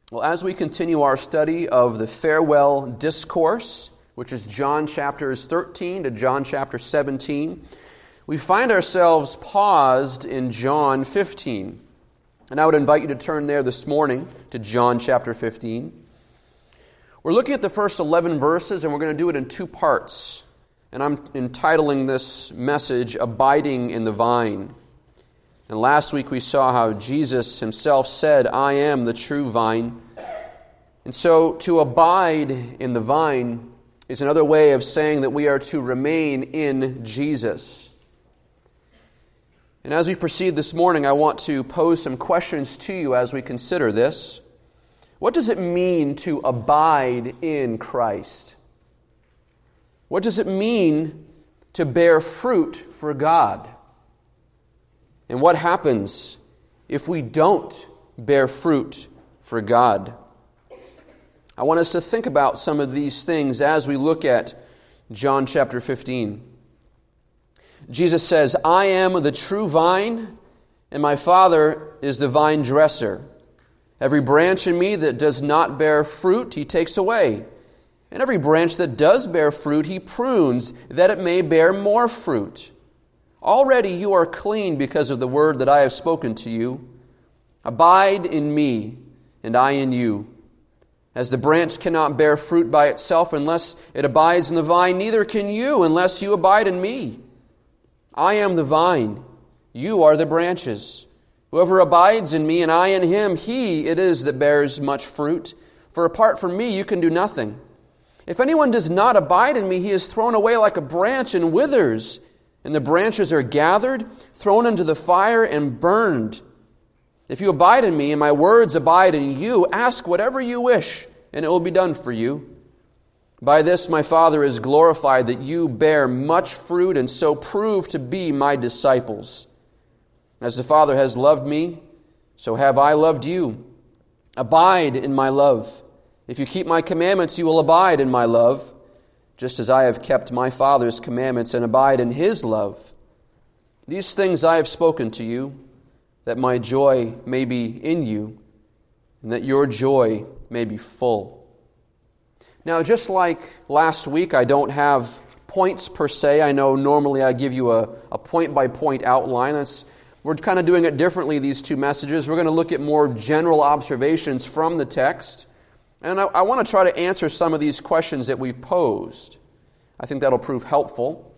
Well, as we continue our study of the farewell discourse, which is John chapters 13 to John chapter 17, we find ourselves paused in John 15. And I would invite you to turn there this morning to John chapter 15. We're looking at the first 11 verses, and we're going to do it in two parts. And I'm entitling this message, Abiding in the Vine. And last week we saw how Jesus himself said, I am the true vine. And so to abide in the vine is another way of saying that we are to remain in Jesus. And as we proceed this morning, I want to pose some questions to you as we consider this. What does it mean to abide in Christ? What does it mean to bear fruit for God? And what happens if we don't bear fruit for God? I want us to think about some of these things as we look at John chapter 15. Jesus says, I am the true vine, and my Father is the vine dresser. Every branch in me that does not bear fruit, he takes away. And every branch that does bear fruit, he prunes, that it may bear more fruit. Already you are clean because of the word that I have spoken to you. Abide in me, and I in you. As the branch cannot bear fruit by itself unless it abides in the vine, neither can you unless you abide in me. I am the vine, you are the branches. Whoever abides in me and I in him, he it is that bears much fruit. For apart from me you can do nothing. If anyone does not abide in me, he is thrown away like a branch and withers. And the branches are gathered, thrown into the fire, and burned. If you abide in me, and my words abide in you, ask whatever you wish, and it will be done for you. By this my Father is glorified, that you bear much fruit, and so prove to be my disciples. As the Father has loved me, so have I loved you. Abide in my love. If you keep my commandments, you will abide in my love, just as I have kept my Father's commandments and abide in his love. These things I have spoken to you, that my joy may be in you, and that your joy may be full. Now, just like last week, I don't have points per se. I know normally I give you a point-by-point outline. We're kind of doing it differently, these two messages. We're going to look at more general observations from the text. And I want to try to answer some of these questions that we've posed. I think that'll prove helpful.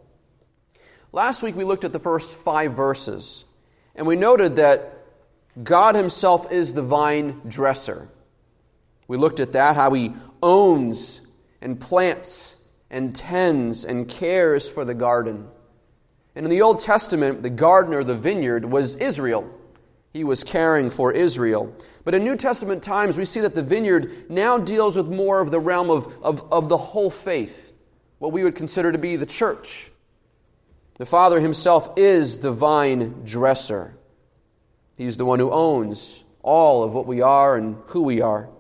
Last week we looked at the first 5 verses, and we noted that God himself is the vine dresser. We looked at that, how he owns and plants and tends and cares for the garden. And in the Old Testament, the gardener, the vineyard, was Israel. He was caring for Israel. But in New Testament times, we see that the vineyard now deals with more of the realm of the whole faith, what we would consider to be the church. The Father himself is the vine dresser. He's the one who owns all of what we are and who we are.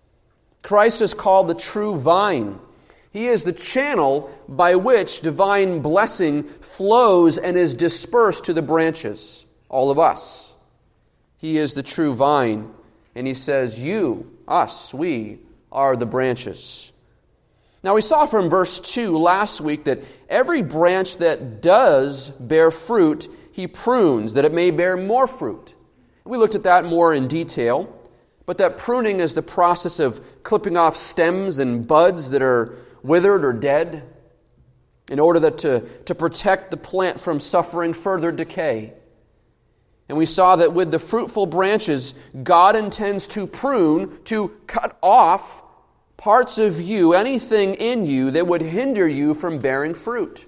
Christ is called the true vine. He is the channel by which divine blessing flows and is dispersed to the branches, all of us. He is the true vine. And he says, you, us, we are the branches. Now we saw from verse 2 last week that every branch that does bear fruit, he prunes, that it may bear more fruit. We looked at that more in detail. But that pruning is the process of clipping off stems and buds that are withered or dead in order to protect the plant from suffering further decay. And we saw that with the fruitful branches, God intends to prune, to cut off parts of you, anything in you that would hinder you from bearing fruit.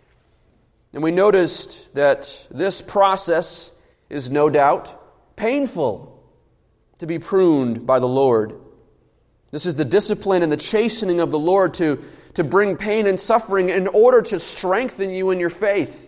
And we noticed that this process is no doubt painful to be pruned by the Lord. This is the discipline and the chastening of the Lord to bring pain and suffering in order to strengthen you in your faith.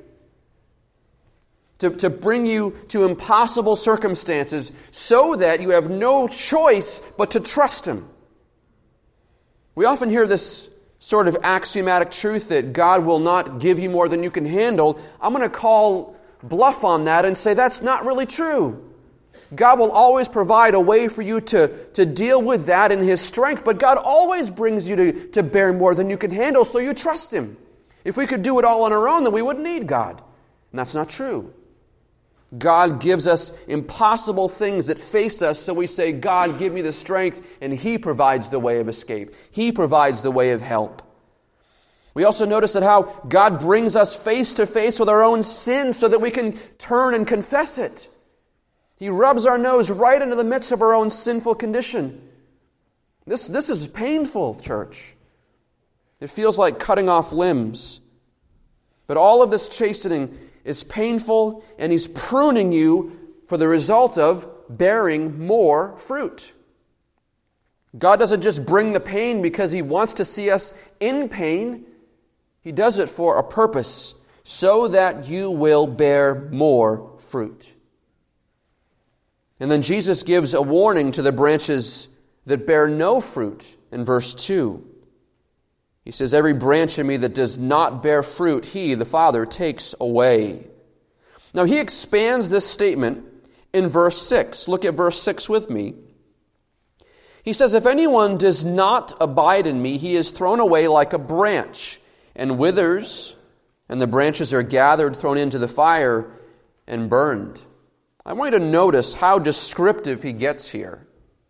To bring you to impossible circumstances so that you have no choice but to trust him. We often hear this sort of axiomatic truth that God will not give you more than you can handle. I'm going to call bluff on that and say that's not really true. God will always provide a way for you to deal with that in His strength, but God always brings you to bear more than you can handle, so you trust Him. If we could do it all on our own, then we wouldn't need God. And that's not true. God gives us impossible things that face us, so we say, God, give me the strength, and He provides the way of escape. He provides the way of help. We also notice that how God brings us face to face with our own sin so that we can turn and confess it. He rubs our nose right into the midst of our own sinful condition. This is painful, church. It feels like cutting off limbs. But all of this chastening is painful, and He's pruning you for the result of bearing more fruit. God doesn't just bring the pain because He wants to see us in pain. He does it for a purpose, so that you will bear more fruit. And then Jesus gives a warning to the branches that bear no fruit in verse 2. He says, every branch in me that does not bear fruit, He, the Father, takes away. Now He expands this statement in verse 6. Look at verse 6 with me. He says, if anyone does not abide in me, he is thrown away like a branch and withers, and the branches are gathered, thrown into the fire, and burned. I want you to notice how descriptive He gets here.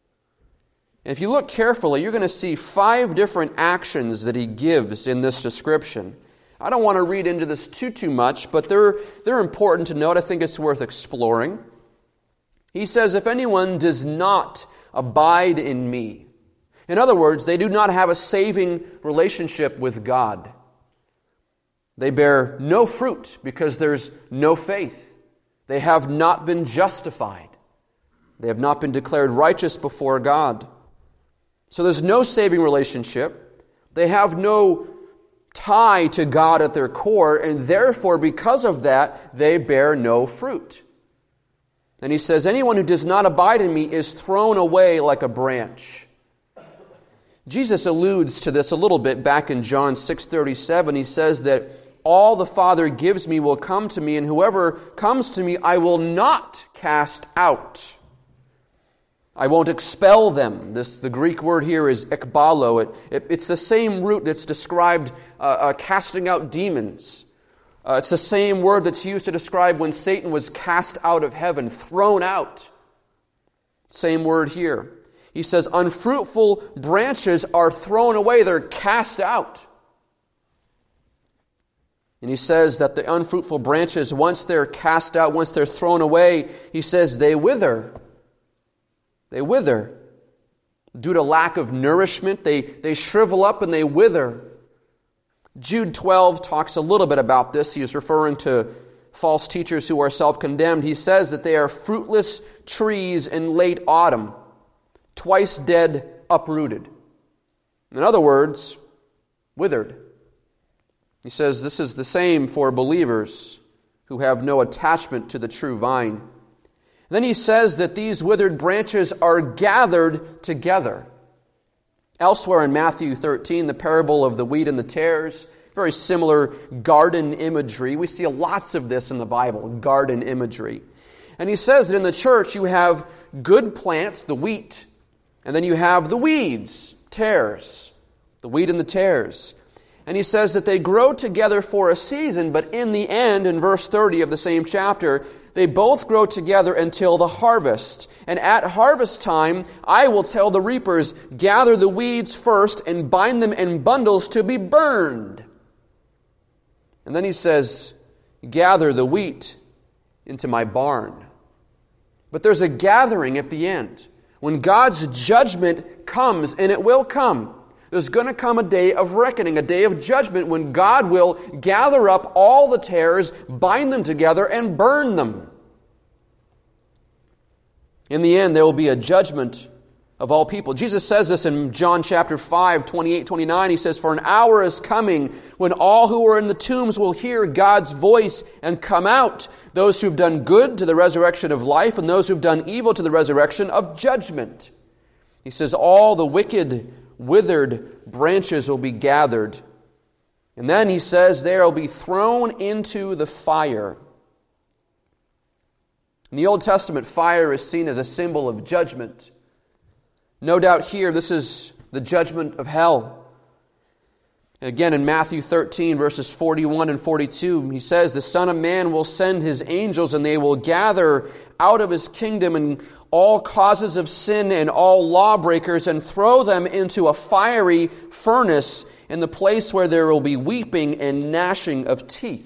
If you look carefully, you're going to see 5 different actions that He gives in this description. I don't want to read into this too much, but they're important to note. I think it's worth exploring. He says, if anyone does not abide in me. In other words, they do not have a saving relationship with God. They bear no fruit because there's no faith. They have not been justified. They have not been declared righteous before God. So there's no saving relationship. They have no tie to God at their core, and therefore, because of that, they bear no fruit. And He says, anyone who does not abide in me is thrown away like a branch. Jesus alludes to this a little bit back in John 6:37. He says that all the Father gives me will come to me, and whoever comes to me I will not cast out. I won't expel them. The Greek word here is ekbalo. It's the same root that's described casting out demons. It's the same word that's used to describe when Satan was cast out of heaven, thrown out. Same word here. He says unfruitful branches are thrown away. They're cast out. And He says that the unfruitful branches, once they're cast out, once they're thrown away, He says they wither. They wither. Due to lack of nourishment, they shrivel up and they wither. Jude 12 talks a little bit about this. He is referring to false teachers who are self-condemned. He says that they are fruitless trees in late autumn, twice dead, uprooted. In other words, withered. He says this is the same for believers who have no attachment to the true vine. And then He says that these withered branches are gathered together. Elsewhere in Matthew 13, the parable of the wheat and the tares, very similar garden imagery. We see lots of this in the Bible, garden imagery. And He says that in the church you have good plants, the wheat, and then you have the weeds, tares, the wheat and the tares. And He says that they grow together for a season, but in the end, in verse 30 of the same chapter, they both grow together until the harvest. And at harvest time, I will tell the reapers, gather the weeds first and bind them in bundles to be burned. And then He says, gather the wheat into my barn. But there's a gathering at the end. When God's judgment comes, and it will come, there's going to come a day of reckoning, a day of judgment when God will gather up all the tares, bind them together, and burn them. In the end, there will be a judgment of all people. Jesus says this in John chapter 5, 28, 29. He says, for an hour is coming when all who are in the tombs will hear God's voice and come out, those who've done good to the resurrection of life, and those who've done evil to the resurrection of judgment. He says, all the wicked withered branches will be gathered. And then He says they will be thrown into the fire. In the Old Testament, fire is seen as a symbol of judgment. No doubt here, this is the judgment of hell. Again, in Matthew 13, verses 41 and 42, he says, "The Son of Man will send his angels, and they will gather out of his kingdom and all causes of sin and all lawbreakers, and throw them into a fiery furnace, in the place where there will be weeping and gnashing of teeth."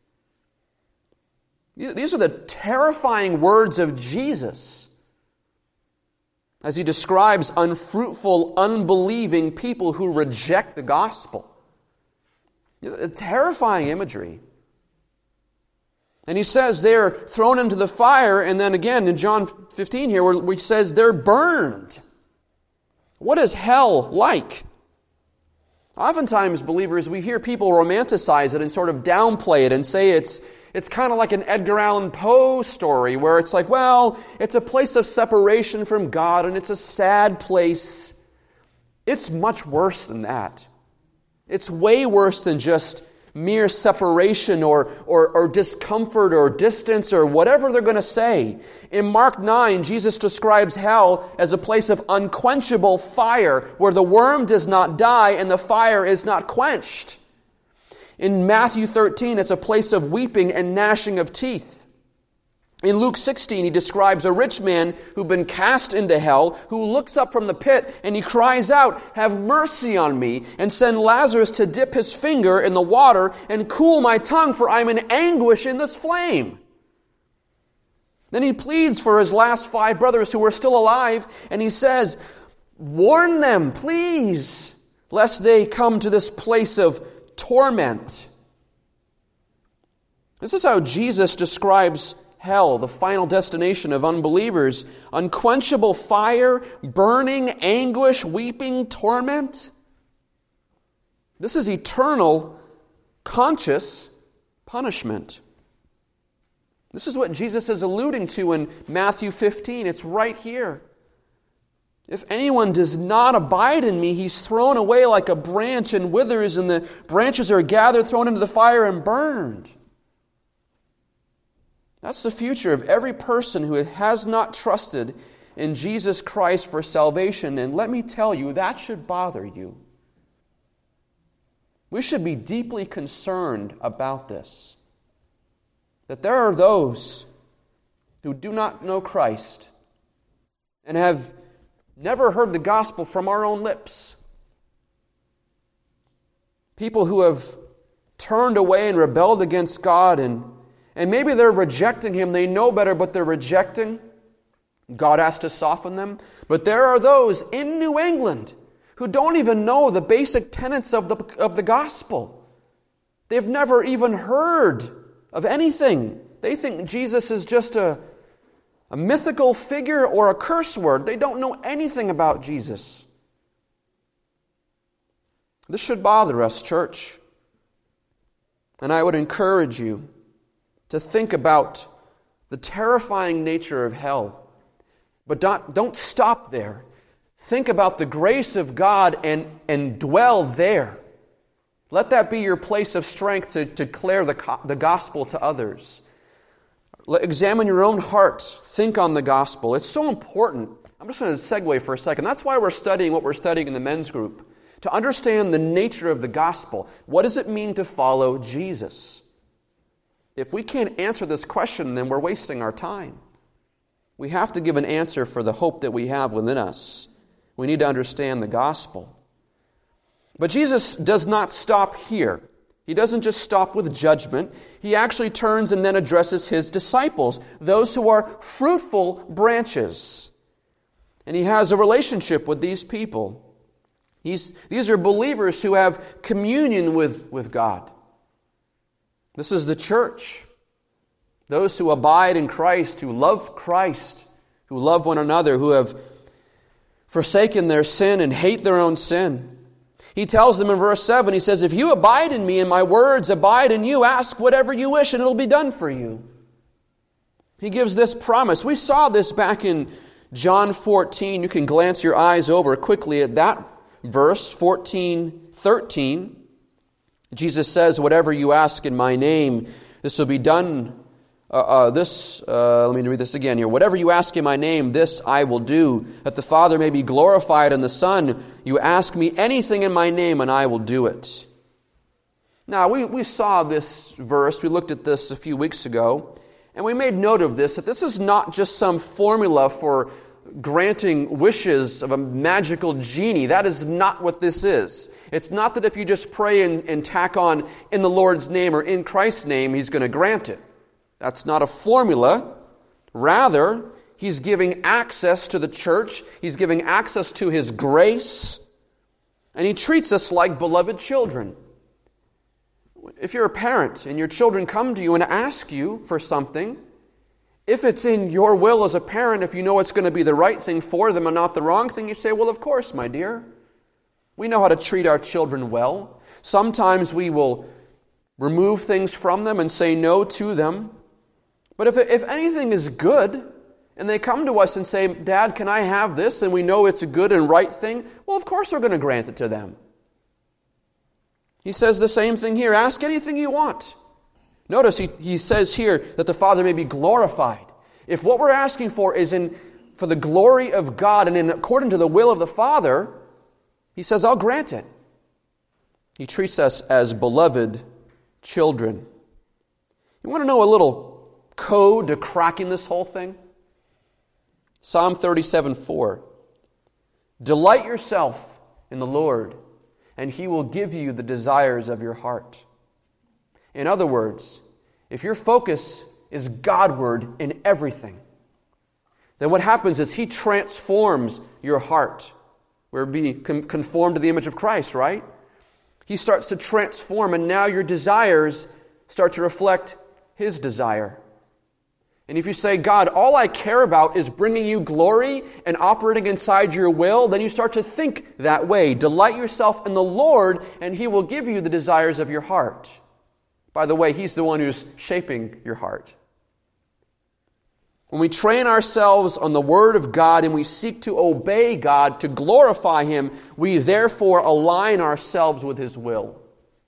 These are the terrifying words of Jesus as he describes unfruitful, unbelieving people who reject the gospel. A terrifying imagery. And he says they're thrown into the fire, and then again in John 15 here, where he says they're burned. What is hell like? Oftentimes, believers, we hear people romanticize it and sort of downplay it and say it's kind of like an Edgar Allan Poe story where it's like, well, it's a place of separation from God and it's a sad place. It's much worse than that. It's way worse than just mere separation or discomfort or distance or whatever they're going to say. In Mark 9, Jesus describes hell as a place of unquenchable fire where the worm does not die and the fire is not quenched. In Matthew 13, it's a place of weeping and gnashing of teeth. In Luke 16, he describes a rich man who'd been cast into hell, who looks up from the pit and he cries out, "Have mercy on me, and send Lazarus to dip his finger in the water and cool my tongue, for I'm in anguish in this flame." Then he pleads for his last 5 brothers who are still alive, and he says, "Warn them, please, lest they come to this place of torment." This is how Jesus describes hell, the final destination of unbelievers. Unquenchable fire, burning, anguish, weeping, torment. This is eternal, conscious punishment. This is what Jesus is alluding to in Matthew 15. It's right here. "If anyone does not abide in me, he's thrown away like a branch and withers, and the branches are gathered, thrown into the fire, and burned." That's the future of every person who has not trusted in Jesus Christ for salvation. And let me tell you, that should bother you. We should be deeply concerned about this. That there are those who do not know Christ and have never heard the gospel from our own lips. People who have turned away and rebelled against God, and maybe they're rejecting Him. They know better, but they're rejecting. God has to soften them. But there are those in New England who don't even know the basic tenets of the gospel. They've never even heard of anything. They think Jesus is just a mythical figure or a curse word. They don't know anything about Jesus. This should bother us, church. And I would encourage you to think about the terrifying nature of hell. But don't stop there. Think about the grace of God and dwell there. Let that be your place of strength to declare the gospel to others. Examine your own heart. Think on the gospel. It's so important. I'm just going to segue for a second. That's why we're studying what we're studying in the men's group. To understand the nature of the gospel. What does it mean to follow Jesus? If we can't answer this question, then we're wasting our time. We have to give an answer for the hope that we have within us. We need to understand the gospel. But Jesus does not stop here. He doesn't just stop with judgment. He actually turns and then addresses His disciples, those who are fruitful branches. And He has a relationship with these people. These are believers who have communion with God. This is the church. Those who abide in Christ, who love one another, who have forsaken their sin and hate their own sin. He tells them in verse 7, he says, "If you abide in me and my words abide in you, ask whatever you wish and it'll be done for you." He gives this promise. We saw this back in John 14. You can glance your eyes over quickly at that verse, 14:13. Jesus says, "Whatever you ask in my name, this will be done Let me read this again here. Whatever you ask in my name, this I will do, that the Father may be glorified in the Son. You ask me anything in my name, and I will do it. Now, we saw this verse. We looked at this a few weeks ago, and we made note of this, that this is not just some formula for granting wishes of a magical genie. That is not what this is. It's not that if you just pray and tack on in the Lord's name or in Christ's name, He's going to grant it. That's not a formula. Rather, He's giving access to the church. He's giving access to His grace. And He treats us like beloved children. If you're a parent and your children come to you and ask you for something, if it's in your will as a parent, if you know it's going to be the right thing for them and not the wrong thing, you say, well, of course, my dear. We know how to treat our children well. Sometimes we will remove things from them and say no to them. But if anything is good, and they come to us and say, Dad, can I have this? And we know it's a good and right thing, well, of course we're going to grant it to them. He says the same thing here. Ask anything you want. Notice he says here that the Father may be glorified. If what we're asking for is for the glory of God and according to the will of the Father, He says, I'll grant it. He treats us as beloved children. You want to know a little code to cracking this whole thing? Psalm 37:4. Delight yourself in the Lord, and He will give you the desires of your heart. In other words, if your focus is Godward in everything, then what happens is He transforms your heart. We're being conformed to the image of Christ, right? He starts to transform, and now your desires start to reflect His desire. And if you say, God, all I care about is bringing you glory and operating inside your will, then you start to think that way. Delight yourself in the Lord, and He will give you the desires of your heart. By the way, He's the one who's shaping your heart. When we train ourselves on the Word of God and we seek to obey God, to glorify Him, we therefore align ourselves with His will.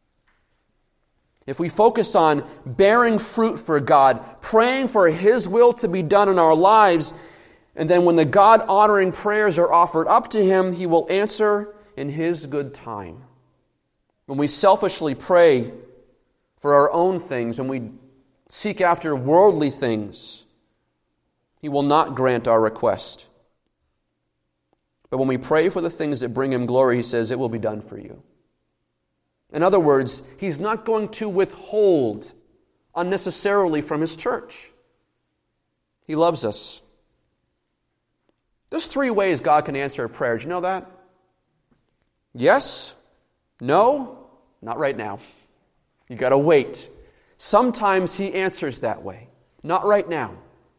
If we focus on bearing fruit for God, praying for His will to be done in our lives, and then when the God-honoring prayers are offered up to Him, He will answer in His good time. When we selfishly pray for our own things, when we seek after worldly things, He will not grant our request. But when we pray for the things that bring Him glory, He says, it will be done for you. In other words, He's not going to withhold unnecessarily from His church. He loves us. There's 3 ways God can answer a prayer. Do you know that? Yes? No? Not right now. You got to wait. Sometimes He answers that way. Not right now.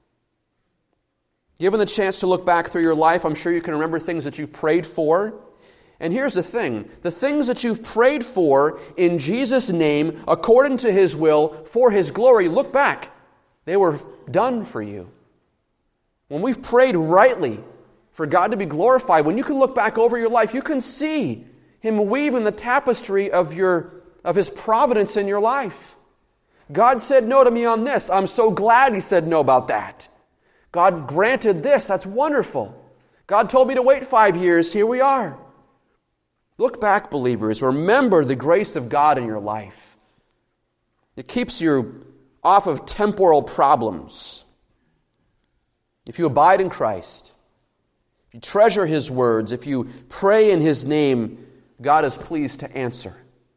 Given the chance to look back through your life, I'm sure you can remember things that you've prayed for. And here's the thing. The things that you've prayed for in Jesus' name, according to His will, for His glory, look back. They were done for you. When we've prayed rightly for God to be glorified, when you can look back over your life, you can see Him weaving the tapestry of His providence in your life. God said no to me on this. I'm so glad He said no about that. God granted this. That's wonderful. God told me to wait 5 years. Here we are. Look back, believers. Remember the grace of God in your life. It keeps you off of temporal problems. If you abide in Christ, if you treasure His words, if you pray in His name, God is pleased to answer.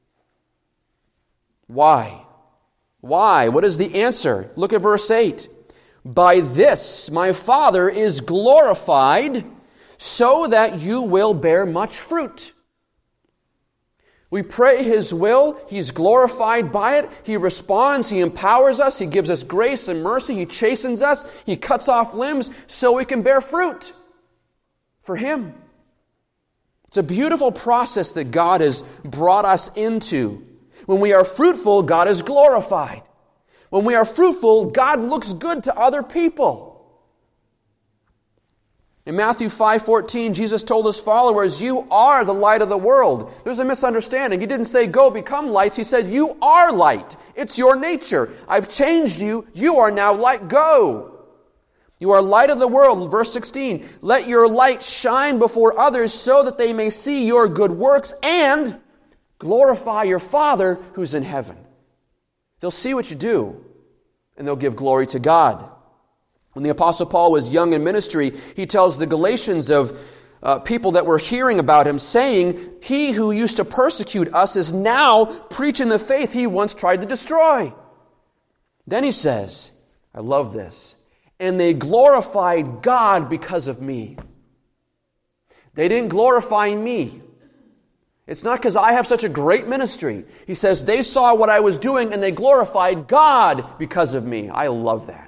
Why? Why? What is the answer? Look at verse 8. By this my Father is glorified, so that you will bear much fruit. We pray His will. He's glorified by it. He responds. He empowers us. He gives us grace and mercy. He chastens us. He cuts off limbs so we can bear fruit for Him. It's a beautiful process that God has brought us into. When we are fruitful, God is glorified. When we are fruitful, God looks good to other people. In Matthew 5:14, Jesus told his followers, "You are the light of the world." There's a misunderstanding. He didn't say, "Go become lights." He said, "You are light. It's your nature. I've changed you. You are now light. Go." You are light of the world. Verse 16, "Let your light shine before others so that they may see your good works and glorify your Father who's in heaven." They'll see what you do, and they'll give glory to God. When the Apostle Paul was young in ministry, he tells the Galatians of people that were hearing about him, saying, "He who used to persecute us is now preaching the faith he once tried to destroy." Then he says, I love this, "And they glorified God because of me." They didn't glorify me. It's not because I have such a great ministry. He says they saw what I was doing and they glorified God because of me. I love that.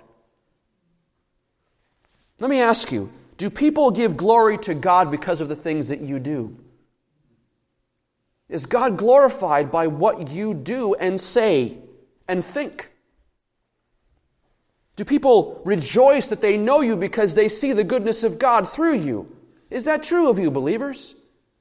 Let me ask you, do people give glory to God because of the things that you do? Is God glorified by what you do and say and think? Do people rejoice that they know you because they see the goodness of God through you? Is that true of you, believers?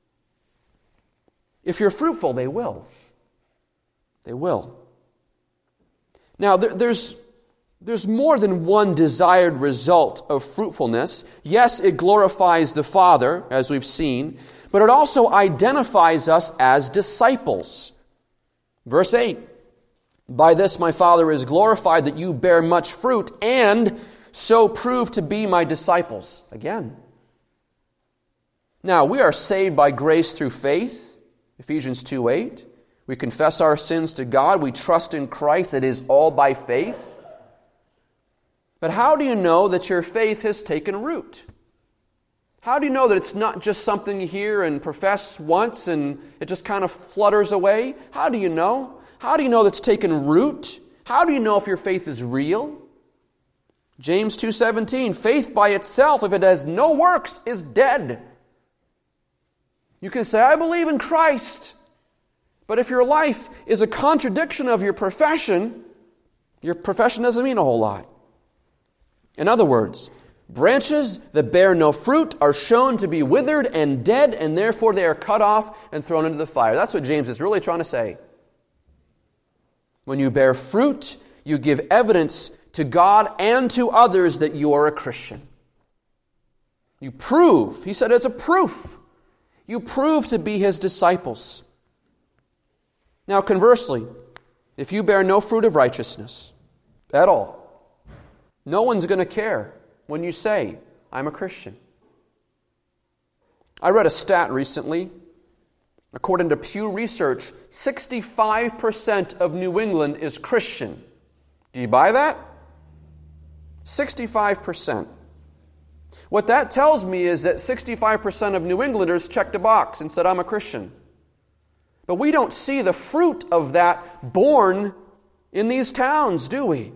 If you're fruitful, they will. They will. Now, there's more than one desired result of fruitfulness. Yes, it glorifies the Father, as we've seen, but it also identifies us as disciples. Verse 8, "By this my Father is glorified, that you bear much fruit, and so prove to be my disciples." Again. Now, we are saved by grace through faith, Ephesians 2:8. We confess our sins to God. We trust in Christ. It is all by faith. But how do you know that your faith has taken root? How do you know that it's not just something you hear and profess once and it just kind of flutters away? How do you know? How do you know that it's taken root? How do you know if your faith is real? James 2:17, "Faith by itself, if it has no works, is dead." You can say, "I believe in Christ," but if your life is a contradiction of your profession doesn't mean a whole lot. In other words, branches that bear no fruit are shown to be withered and dead, and therefore they are cut off and thrown into the fire. That's what James is really trying to say. When you bear fruit, you give evidence to God and to others that you are a Christian. You prove, he said it's a proof. You prove to be his disciples. Now conversely, if you bear no fruit of righteousness at all, no one's going to care when you say, "I'm a Christian." I read a stat recently. According to Pew Research, 65% of New England is Christian. Do you buy that? 65%. What that tells me is that 65% of New Englanders checked a box and said, "I'm a Christian." But we don't see the fruit of that born in these towns, do we?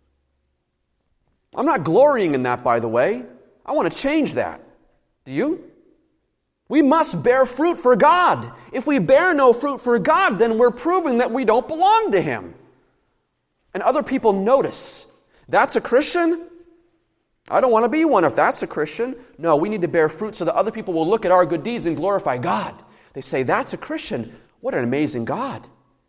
I'm not glorying in that, by the way. I want to change that. Do you? We must bear fruit for God. If we bear no fruit for God, then we're proving that we don't belong to Him. And other people notice, "That's a Christian? I don't want to be one if that's a Christian." No, we need to bear fruit so that other people will look at our good deeds and glorify God. They say, "That's a Christian. What an amazing God."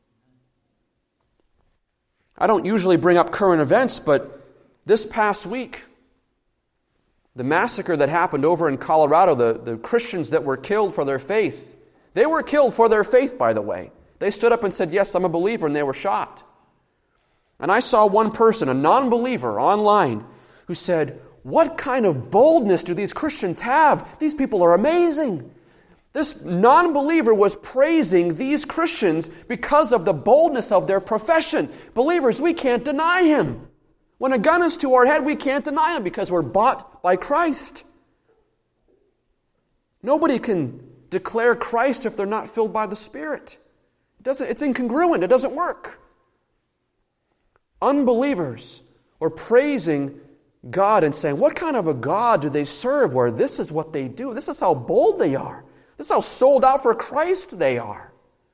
I don't usually bring up current events, but this past week, the massacre that happened over in Colorado, the Christians that were killed for their faith, they were killed for their faith, by the way. They stood up and said, "Yes, I'm a believer," and they were shot. And I saw one person, a non-believer, online, who said, "What kind of boldness do these Christians have? These people are amazing." This non-believer was praising these Christians because of the boldness of their profession. Believers, we can't deny Him. When a gun is to our head, we can't deny Him because we're bought by Christ. Nobody can declare Christ if they're not filled by the Spirit. It's incongruent. It doesn't work. Unbelievers are praising God and saying, "What kind of a God do they serve where this is what they do? This is how bold they are. This is how sold out for Christ they are."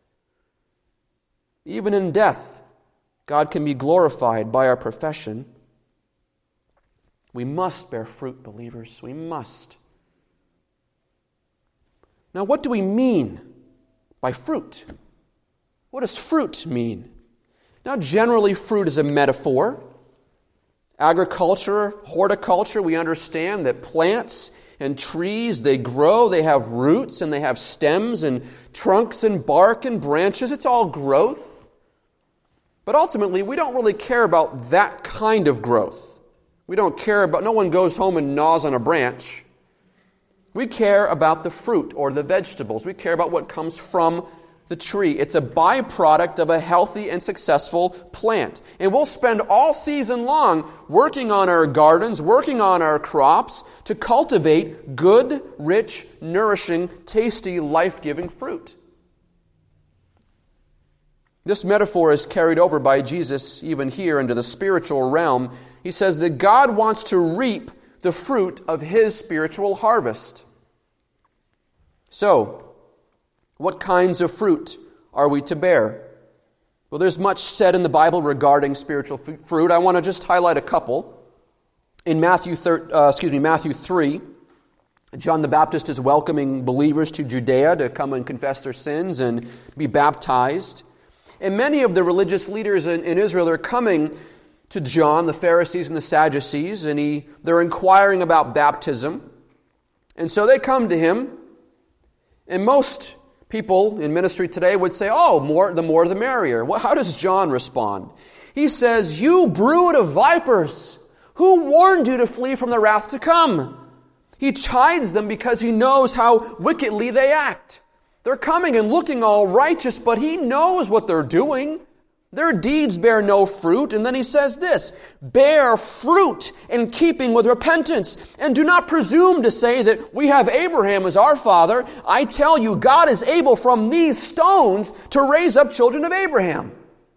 Even in death, God can be glorified by our profession. We must bear fruit, believers. We must. Now, what do we mean by fruit? What does fruit mean? Now, generally, fruit is a metaphor. Agriculture, horticulture, we understand that plants and trees, they grow, they have roots, and they have stems and trunks and bark and branches. It's all growth. But ultimately, we don't really care about that kind of growth. We don't care about, no one goes home and gnaws on a branch. We care about the fruit or the vegetables. We care about what comes from the tree. It's a byproduct of a healthy and successful plant. And we'll spend all season long working on our gardens, working on our crops to cultivate good, rich, nourishing, tasty, life-giving fruit. This metaphor is carried over by Jesus even here into the spiritual realm. He says that God wants to reap the fruit of His spiritual harvest. So, what kinds of fruit are we to bear? Well, there's much said in the Bible regarding spiritual fruit. I want to just highlight a couple. In Matthew 3, John the Baptist is welcoming believers to Judea to come and confess their sins and be baptized. And many of the religious leaders in Israel are coming to John, the Pharisees and the Sadducees, and they're inquiring about baptism. And so they come to him, and most people in ministry today would say, the more the merrier. Well, how does John respond? He says, "You brood of vipers, who warned you to flee from the wrath to come?" He chides them because he knows how wickedly they act. They're coming and looking all righteous, but he knows what they're doing. Their deeds bear no fruit. And then he says this, "Bear fruit in keeping with repentance. And do not presume to say that we have Abraham as our father. I tell you, God is able from these stones to raise up children of Abraham.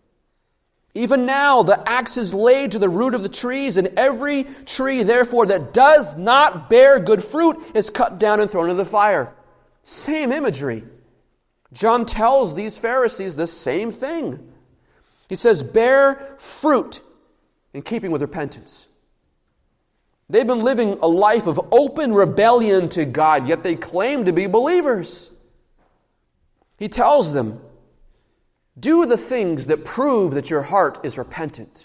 Even now the axe is laid to the root of the trees, and every tree, therefore, that does not bear good fruit is cut down and thrown into the fire." Same imagery. John tells these Pharisees the same thing. He says, bear fruit in keeping with repentance. They've been living a life of open rebellion to God, yet they claim to be believers. He tells them, do the things that prove that your heart is repentant.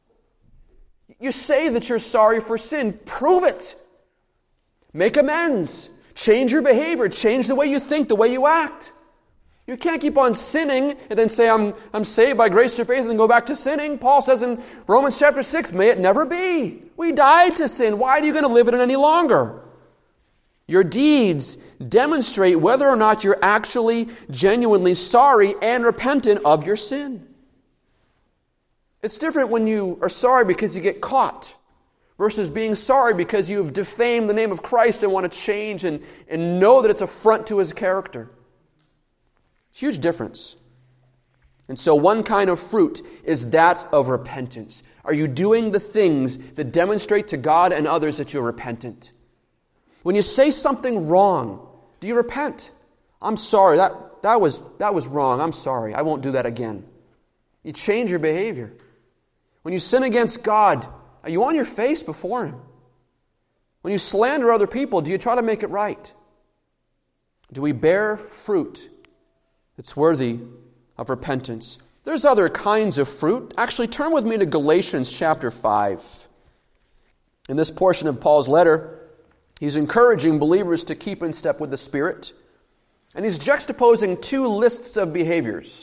You say that you're sorry for sin. Prove it. Make amends. Change your behavior. Change the way you think, the way you act. You can't keep on sinning and then say, I'm saved by grace through faith, and then go back to sinning. Paul says in Romans chapter 6, may it never be. We died to sin. Why are you going to live in it any longer? Your deeds demonstrate whether or not you're actually genuinely sorry and repentant of your sin. It's different when you are sorry because you get caught versus being sorry because you've defamed the name of Christ and want to change and know that it's affront to His character. Huge difference. And so one kind of fruit is that of repentance. Are you doing the things that demonstrate to God and others that you're repentant? When you say something wrong, do you repent? I'm sorry, that was wrong. I'm sorry. I won't do that again. You change your behavior. When you sin against God, are you on your face before Him? When you slander other people, do you try to make it right? Do we bear fruit that's worthy of repentance? There's other kinds of fruit. Actually, turn with me to Galatians chapter 5. In this portion of Paul's letter, he's encouraging believers to keep in step with the Spirit. And he's juxtaposing two lists of behaviors.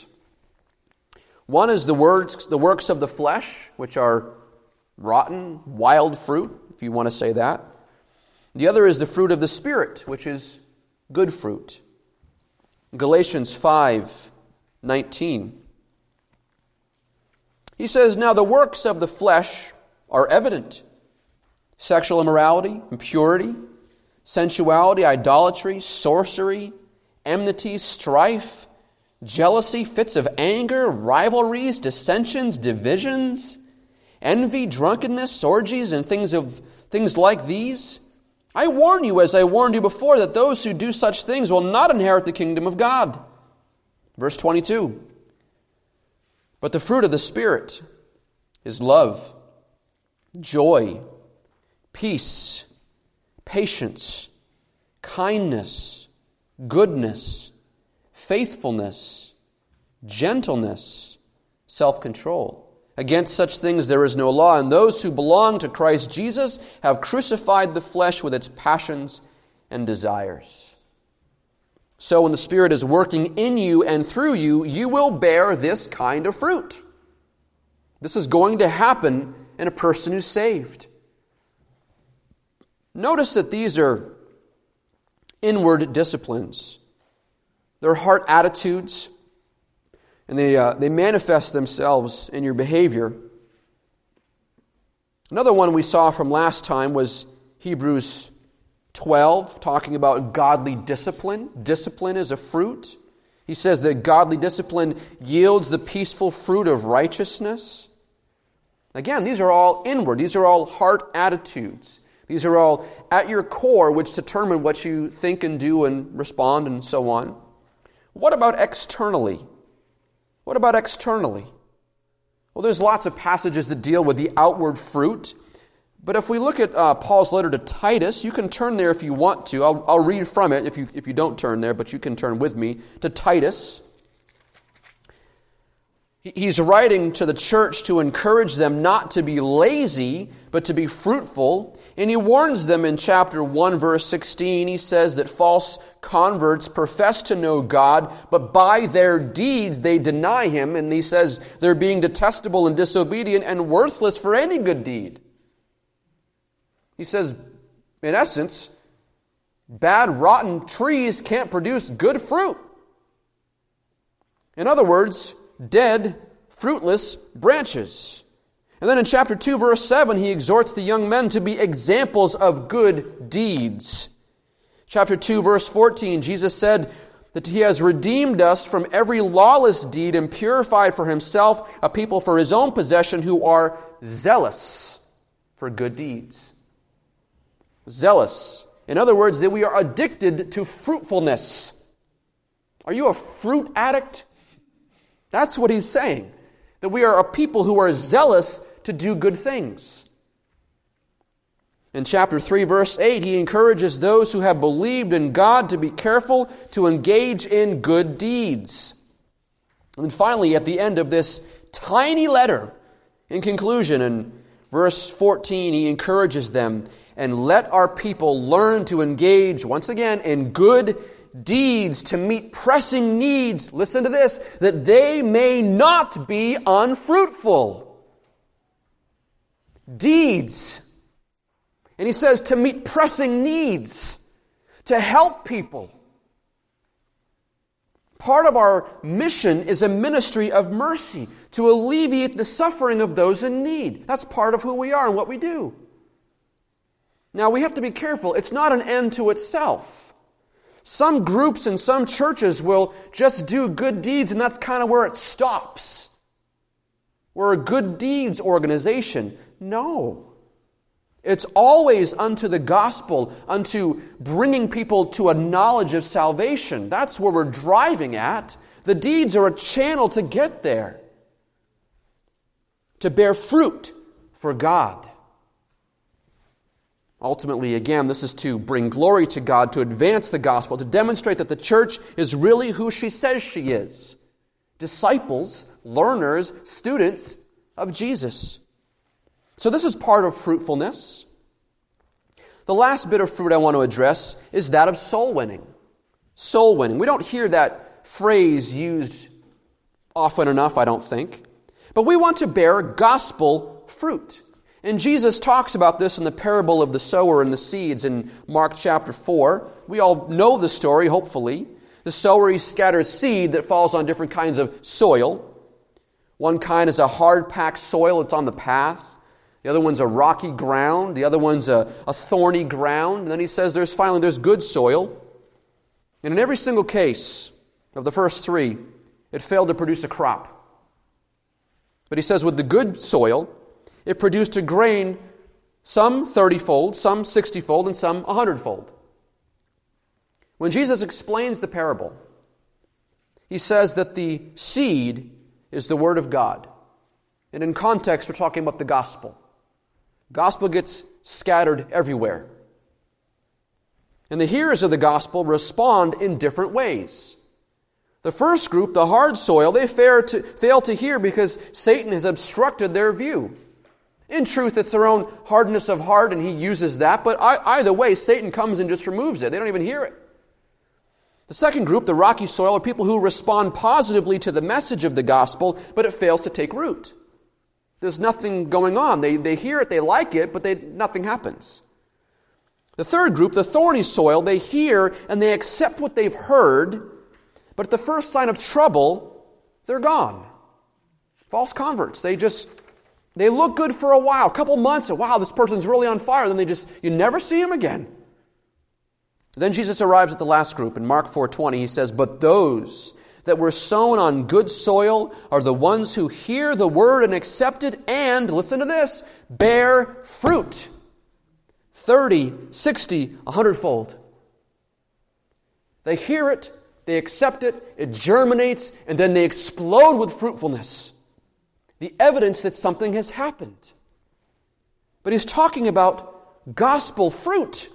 One is the works of the flesh, which are rotten, wild fruit, if you want to say that. The other is the fruit of the Spirit, which is good fruit. Galatians 5:19. He says, "Now the works of the flesh are evident: sexual immorality, impurity, sensuality, idolatry, sorcery, enmity, strife, jealousy, fits of anger, rivalries, dissensions, divisions, envy, drunkenness, orgies, and things like these. I warn you, as I warned you before, that those who do such things will not inherit the kingdom of God." Verse 22. "But the fruit of the Spirit is love, joy, peace, patience, kindness, goodness, faithfulness, gentleness, self-control. Against such things there is no law, and those who belong to Christ Jesus have crucified the flesh with its passions and desires. So when the Spirit is working in you and through you, you will bear this kind of fruit. This is going to happen in a person who's saved. Notice that these are inward disciplines. They're heart attitudes, and they manifest themselves in your behavior. Another one we saw from last time was Hebrews 12, talking about godly discipline. Discipline is a fruit. He says that godly discipline yields the peaceful fruit of righteousness. Again, these are all inward. These are all heart attitudes. These are all at your core, which determine what you think and do and respond and so on. What about externally? What about externally? Well, there's lots of passages that deal with the outward fruit. But if we look at Paul's letter to Titus, you can turn there if you want to. I'll read from it if you don't turn there, but you can turn with me to Titus. He's writing to the church to encourage them not to be lazy, but to be fruitful. And he warns them in chapter 1, verse 16. He says that false converts profess to know God, but by their deeds they deny Him. And he says they're being detestable and disobedient and worthless for any good deed. He says, in essence, bad, rotten trees can't produce good fruit. In other words, dead, fruitless branches. And then in chapter 2, verse 7, he exhorts the young men to be examples of good deeds. Chapter 2, verse 14, Jesus said that He has redeemed us from every lawless deed and purified for Himself a people for His own possession who are zealous for good deeds. Zealous. In other words, that we are addicted to fruitfulness. Are you a fruit addict? That's what he's saying. That we are a people who are zealous to do good things. In chapter 3, verse 8, he encourages those who have believed in God to be careful to engage in good deeds. And finally, at the end of this tiny letter, in conclusion, in verse 14, he encourages them, and let our people learn to engage, once again, in good deeds to meet pressing needs, listen to this, that they may not be unfruitful. Deeds. And he says to meet pressing needs, to help people. Part of our mission is a ministry of mercy, to alleviate the suffering of those in need. That's part of who we are and what we do. Now, we have to be careful. It's not an end to itself. Some groups and some churches will just do good deeds, and that's kind of where it stops. We're a good deeds organization. No. It's always unto the gospel, unto bringing people to a knowledge of salvation. That's where we're driving at. The deeds are a channel to get there. To bear fruit for God. Ultimately, again, this is to bring glory to God, to advance the gospel, to demonstrate that the church is really who she says she is. Disciples, learners, students of Jesus. So this is part of fruitfulness. The last bit of fruit I want to address is that of soul winning. Soul winning. We don't hear that phrase used often enough, I don't think. But we want to bear gospel fruit. And Jesus talks about this in the parable of the sower and the seeds in Mark chapter 4. We all know the story, hopefully. The sower, he scatters seed that falls on different kinds of soil. One kind is a hard-packed soil that's on the path. The other one's a rocky ground. The other one's a thorny ground. And then he says there's good soil. And in every single case of the first three, it failed to produce a crop. But he says with the good soil, it produced a grain, some 30-fold, some 60-fold, and some 100-fold. When Jesus explains the parable, he says that the seed is the Word of God. And in context, we're talking about the gospel. Gospel gets scattered everywhere. And the hearers of the gospel respond in different ways. The first group, the hard soil, they fail to hear because Satan has obstructed their view. In truth, it's their own hardness of heart, and he uses that. But either way, Satan comes and just removes it. They don't even hear it. The second group, the rocky soil, are people who respond positively to the message of the gospel, but it fails to take root. There's nothing going on. They hear it, they like it, but nothing happens. The third group, the thorny soil, they hear and they accept what they've heard, but at the first sign of trouble, they're gone. False converts. They look good for a while, a couple months, and wow, this person's really on fire. Then you never see him again. Then Jesus arrives at the last group. In Mark 4:20, he says, "But those that were sown on good soil are the ones who hear the word and accept it and," listen to this, "bear fruit. 30, 60, 100-fold. They hear it, they accept it, it germinates, and then they explode with fruitfulness. The evidence that something has happened. But he's talking about gospel fruit.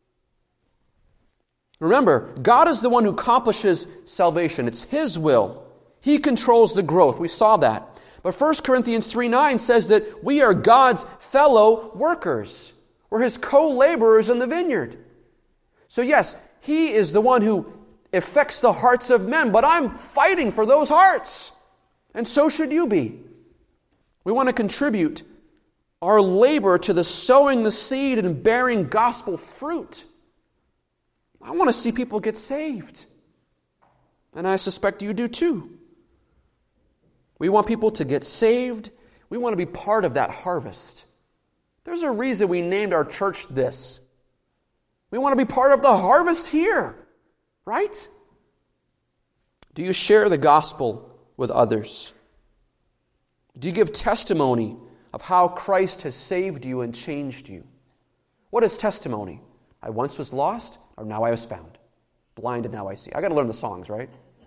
Remember, God is the one who accomplishes salvation. It's His will. He controls the growth. We saw that. But 1 Corinthians 3:9 says that we are God's fellow workers. We're His co-laborers in the vineyard. So yes, He is the one who affects the hearts of men, but I'm fighting for those hearts. And so should you be. We want to contribute our labor to the sowing the seed and bearing gospel fruit. I want to see people get saved. And I suspect you do too. We want people to get saved. We want to be part of that harvest. There's a reason we named our church this. We want to be part of the harvest here, right? Do you share the gospel with others? Do you give testimony of how Christ has saved you and changed you? What is testimony? I once was lost, or now I was found. Blind, and now I see. I got to learn the songs, right?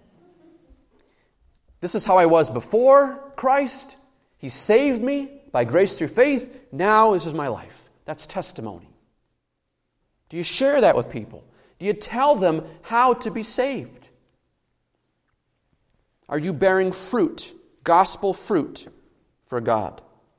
This is how I was before Christ. He saved me by grace through faith. Now this is my life. That's testimony. Do you share that with people? Do you tell them how to be saved? Are you bearing fruit, gospel fruit for God?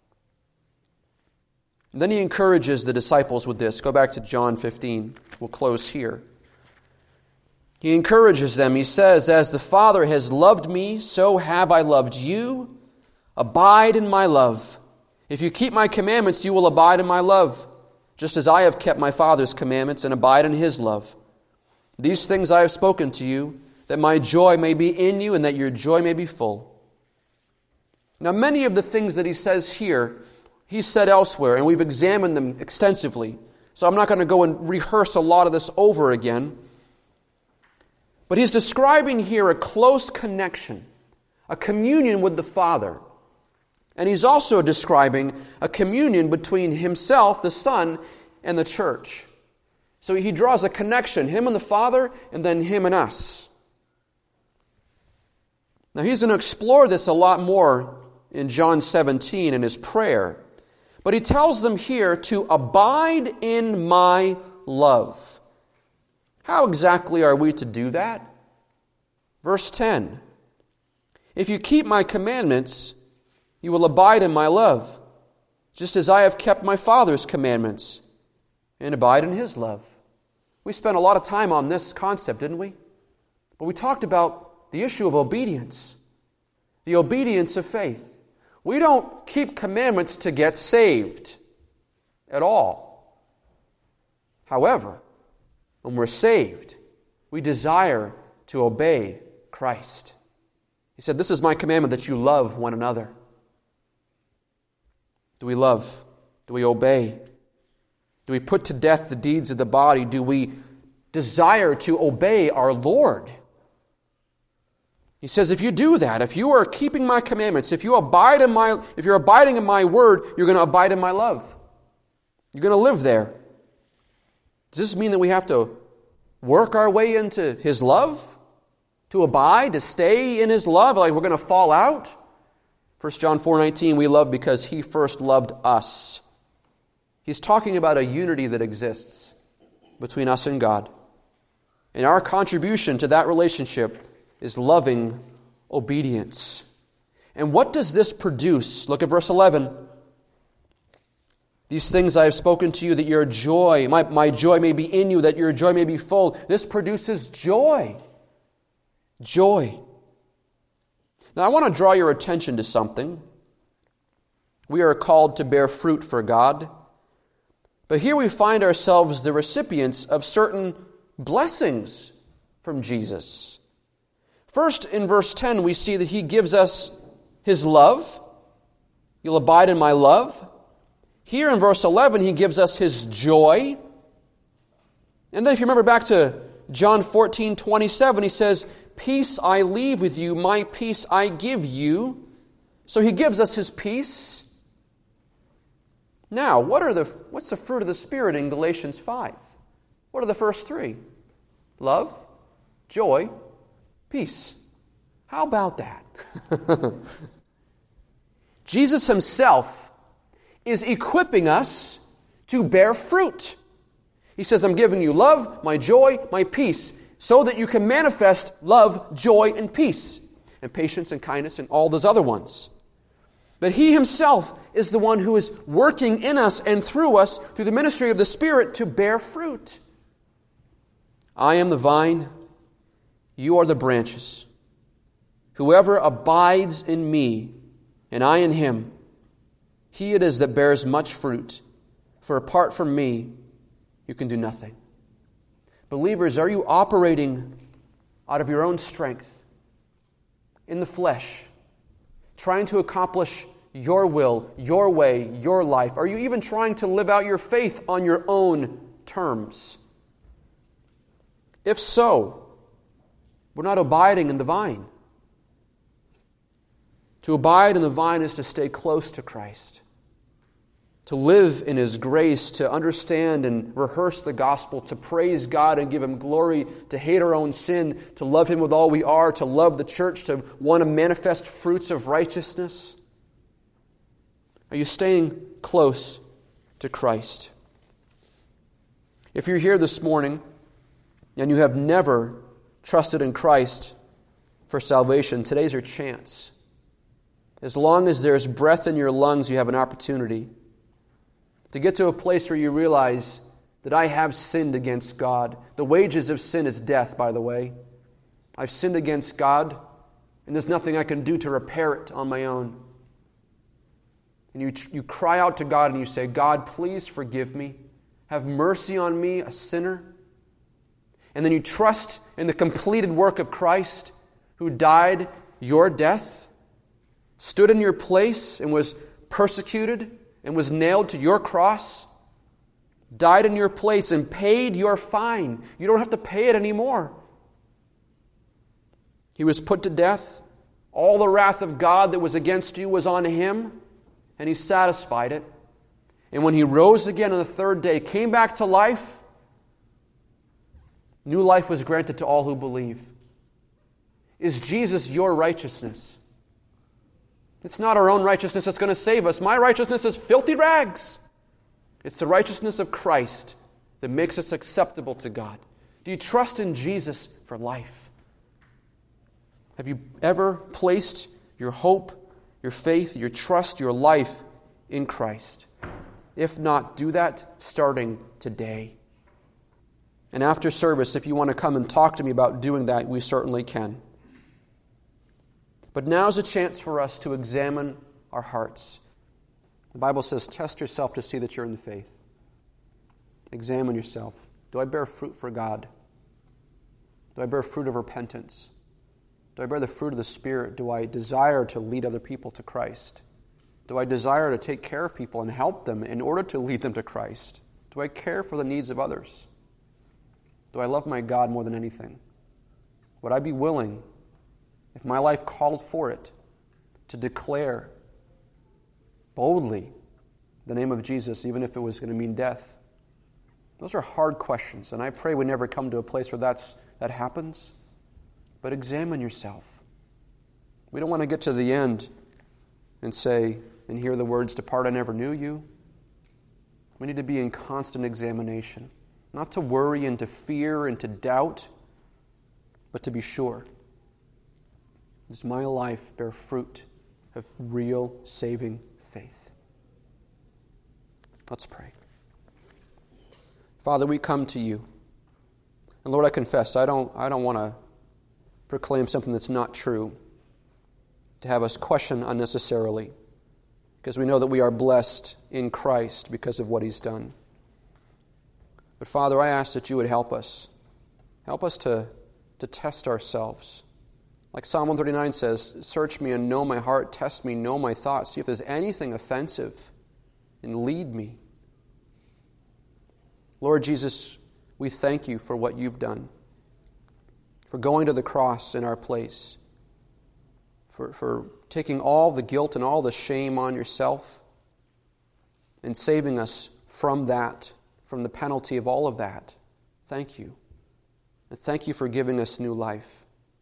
And then he encourages the disciples with this. Go back to John 15. We'll close here. He encourages them. He says, "As the Father has loved me, so have I loved you. Abide in my love. If you keep my commandments, you will abide in my love, just as I have kept my Father's commandments and abide in His love. These things I have spoken to you, that my joy may be in you and that your joy may be full." Now, many of the things that he says here, he said elsewhere, and we've examined them extensively. So I'm not going to go and rehearse a lot of this over again. But he's describing here a close connection, a communion with the Father. And he's also describing a communion between himself, the Son, and the church. So he draws a connection, him and the Father, and then him and us. Now he's going to explore this a lot more in John 17 in his prayer. But he tells them here to abide in my love. How exactly are we to do that? Verse 10. If you keep my commandments, you will abide in my love, just as I have kept my Father's commandments and abide in His love. We spent a lot of time on this concept, didn't we? But we talked about the issue of obedience, the obedience of faith. We don't keep commandments to get saved at all. However, when we're saved, we desire to obey Christ. He said, "This is my commandment, that you love one another." Do we love? Do we obey? Do we put to death the deeds of the body? Do we desire to obey our Lord? He says, if you do that, if you are keeping my commandments, if you're abiding in my word, you're going to abide in my love. You're going to live there. Does this mean that we have to work our way into His love? To abide, to stay in His love? Like we're going to fall out? 1 John 4:19, we love because He first loved us. He's talking about a unity that exists between us and God. And our contribution to that relationship is loving obedience. And what does this produce? Look at verse 11. These things I have spoken to you, that your joy, my joy may be in you, that your joy may be full. This produces joy. Joy. Now I want to draw your attention to something. We are called to bear fruit for God. But here we find ourselves the recipients of certain blessings from Jesus. First, in verse 10, we see that He gives us His love. You'll abide in my love. Here in verse 11, He gives us His joy. And then if you remember back to John 14:27, He says, peace I leave with you, my peace I give you. So He gives us His peace. Now, what's the fruit of the Spirit in Galatians 5? What are the first three? Love, joy, peace. How about that? Jesus Himself is equipping us to bear fruit. He says, I'm giving you love, my joy, my peace, so that you can manifest love, joy, and peace, and patience and kindness and all those other ones. But He Himself is the one who is working in us and through us, through the ministry of the Spirit, to bear fruit. I am the vine, you are the branches. Whoever abides in me, and I in him, he it is that bears much fruit. For apart from me, you can do nothing. Believers, are you operating out of your own strength, in the flesh, trying to accomplish your will, your way, your life? Are you even trying to live out your faith on your own terms? If so, we're not abiding in the vine. To abide in the vine is to stay close to Christ, to live in His grace, to understand and rehearse the gospel, to praise God and give Him glory, to hate our own sin, to love Him with all we are, to love the church, to want to manifest fruits of righteousness. Are you staying close to Christ? If you're here this morning and you have never trusted in Christ for salvation, today's your chance. As long as there's breath in your lungs, you have an opportunity to get to a place where you realize that I have sinned against God. The wages of sin is death, by the way. I've sinned against God, and there's nothing I can do to repair it on my own. And you cry out to God and you say, God, please forgive me. Have mercy on me, a sinner. And then you trust in the completed work of Christ, who died your death, stood in your place and was persecuted and was nailed to your cross, died in your place and paid your fine. You don't have to pay it anymore. He was put to death. All the wrath of God that was against you was on Him, and He satisfied it. And when He rose again on the third day, came back to life, new life was granted to all who believe. Is Jesus your righteousness? It's not our own righteousness that's going to save us. My righteousness is filthy rags. It's the righteousness of Christ that makes us acceptable to God. Do you trust in Jesus for life? Have you ever placed your hope, your faith, your trust, your life in Christ? If not, do that starting today. And after service, if you want to come and talk to me about doing that, we certainly can. But now's a chance for us to examine our hearts. The Bible says, test yourself to see that you're in the faith. Examine yourself. Do I bear fruit for God? Do I bear fruit of repentance? Do I bear the fruit of the Spirit? Do I desire to lead other people to Christ? Do I desire to take care of people and help them in order to lead them to Christ? Do I care for the needs of others? Do I love my God more than anything? Would I be willing, if my life called for it, to declare boldly the name of Jesus, even if it was going to mean death? Those are hard questions, and I pray we never come to a place where that happens. But examine yourself. We don't want to get to the end and say, and hear the words, "Depart, I never knew you." We need to be in constant examination, not to worry and to fear and to doubt, but to be sure. Does my life bear fruit of real saving faith? Let's pray. Father, we come to you. And Lord, I confess, I don't want to proclaim something that's not true, to have us question unnecessarily, because we know that we are blessed in Christ because of what He's done. But Father, I ask that you would help us. Help us to test ourselves. Like Psalm 139 says, search me and know my heart, test me, know my thoughts, see if there's anything offensive, and lead me. Lord Jesus, we thank you for what you've done, for going to the cross in our place, for taking all the guilt and all the shame on yourself and saving us from that, from the penalty of all of that. Thank you. And thank you for giving us new life.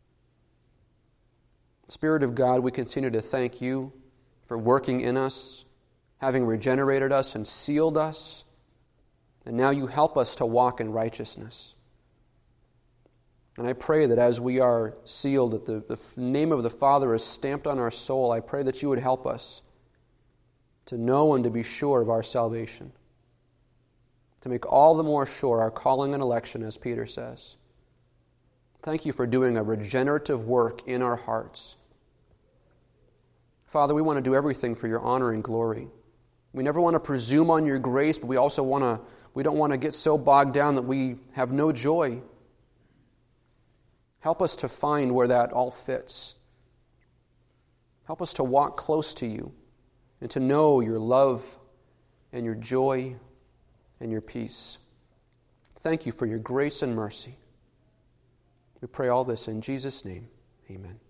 Spirit of God, we continue to thank you for working in us, having regenerated us and sealed us, and now you help us to walk in righteousness. And I pray that as we are sealed, that the name of the Father is stamped on our soul, I pray that you would help us to know and to be sure of our salvation, to make all the more sure our calling and election, as Peter says. Thank you for doing a regenerative work in our hearts. Father, we want to do everything for your honor and glory. We never want to presume on your grace, but we don't want to get so bogged down that we have no joy. Help us to find where that all fits. Help us to walk close to you and to know your love and your joy and your peace. Thank you for your grace and mercy. We pray all this in Jesus' name. Amen.